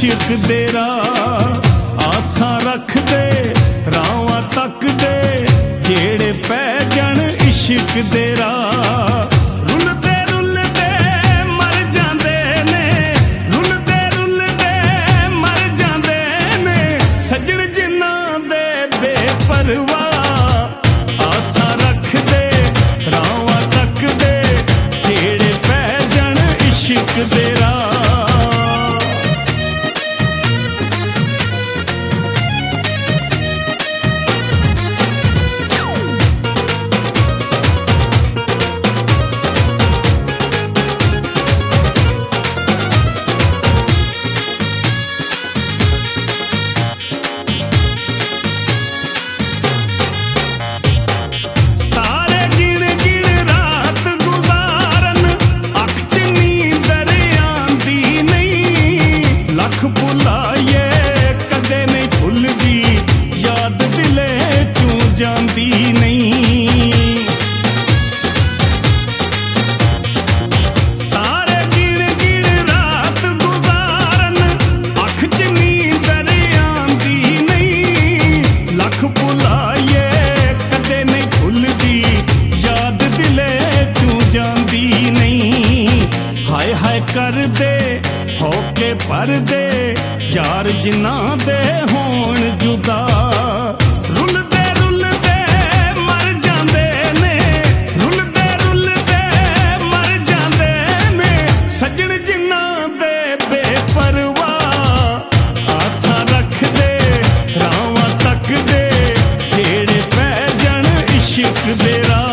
इश्क दे राह आसां रखदे रावां तकदे जेड़े पै जाण इश्क दे राह कर दे होके पर दे यार जिन्ना दे होण जुदा रुलदे रुलदे मर जांदे ने रुलदे मर जांदे ने सजण जिन्ना दे बेपरवाह आसां रखदे रावां तकदे जेड़े पै जाण इश्क दे राह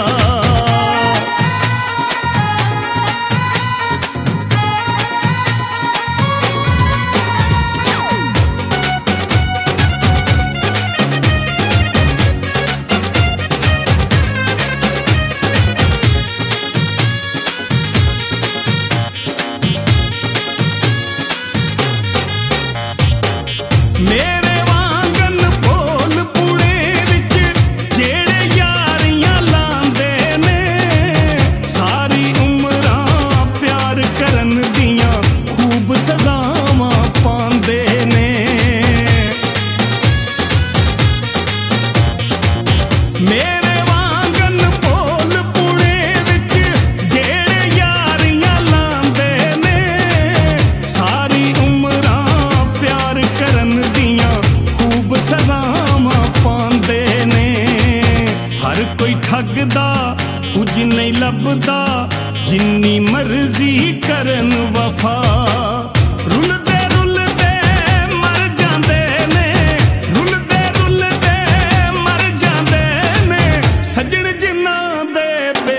मेरे वांगन बोल पुणे विच जेड़े यारियां लांदे ने सारी उमरां प्यार करन दियां खूब सजावां पांदे ने मेरे वांगन बोल पुणे विच जेड़े यारियां लांदे ने सारी उमरां प्यार करन सलामां पांदे ने हर कोई ठगदा कुछ नहीं लभदा जिन्नी मर्जी करन वफा रुलदे रुलदे मर जांदे ने रुलदे मर जांदे ने सजण जिन्ना दे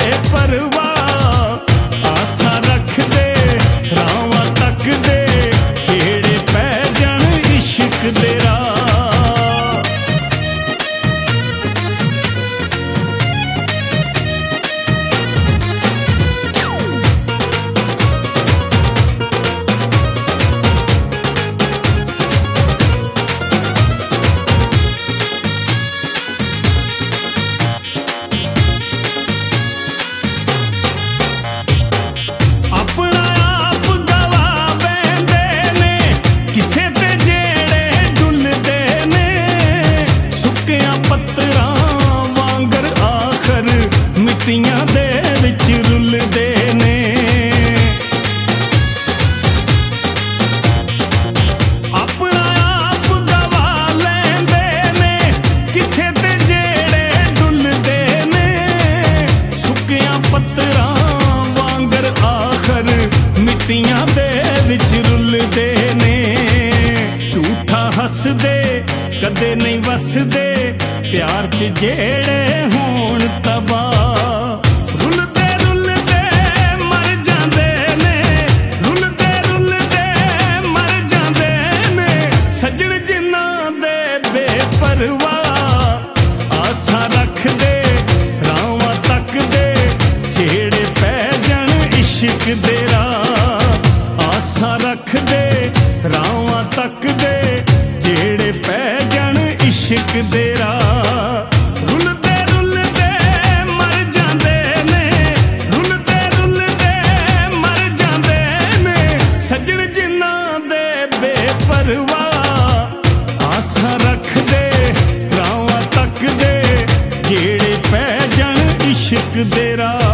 बेपरवाह आसां रखदे रावां तकदे जेड़े पै जाण इश्क दे राह मिट्टियां दे विच रुलदे ने अपना आप गवा लैंदे ने किसे ते जेड़े डुलदे ने सुक्कियां पत्तरां वांगर आखर मिट्टियां दे विच रुलदे ने झूठा हसदे कदे नहीं वसदे प्यार च जेड़े होण तबाह आसां रखदे रावां तकदे जेड़े पै जाण इश्क दे राह आसां रखदे रावां तकदे जेड़े पै जाण इश्क दे राह रुलदे रुलदे मर जांदे ने रुलदे मर जांदे ने सजण जिन्ना दे बेपर ਦੇ ਰਾਹ